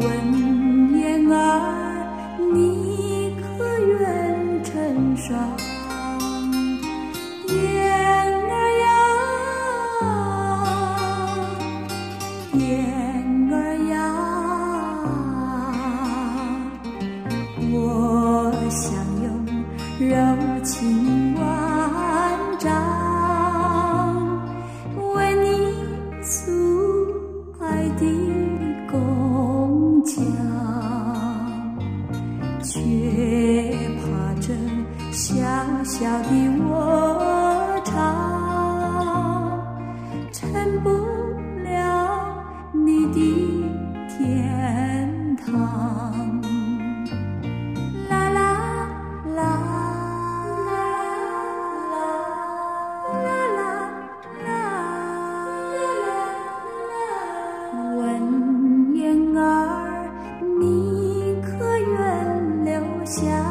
问燕儿，你可愿成双？燕儿呀，燕儿呀，我想用柔情万丈为你诉爱的宫腔，却怕这小小的我唱成不了你的天堂。啦啦啦啦啦啦，问燕儿，你可愿留下？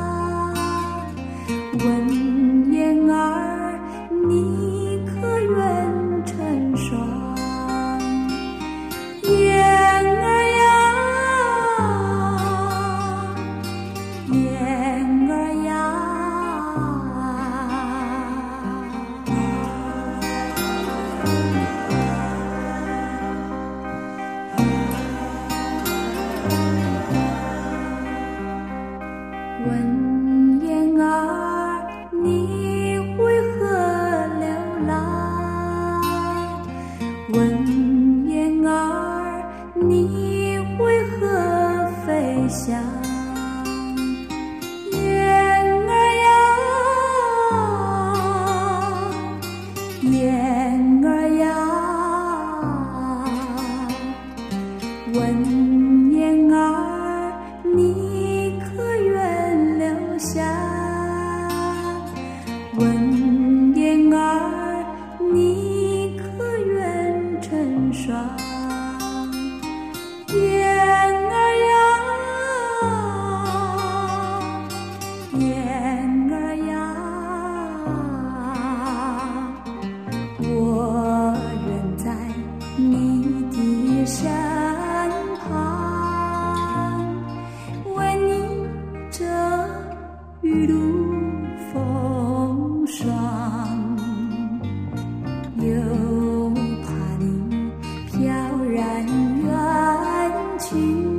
问燕儿，你可愿成双？燕儿呀，燕儿呀，问燕儿，你为何流浪？问燕儿，你为何飞翔？燕儿呀，燕儿呀，问燕儿，你可愿留下？问燕儿，你可愿成双？燕儿呀，燕儿呀，我愿在你的身旁，为你遮雨露风霜，又怕你飘然远去。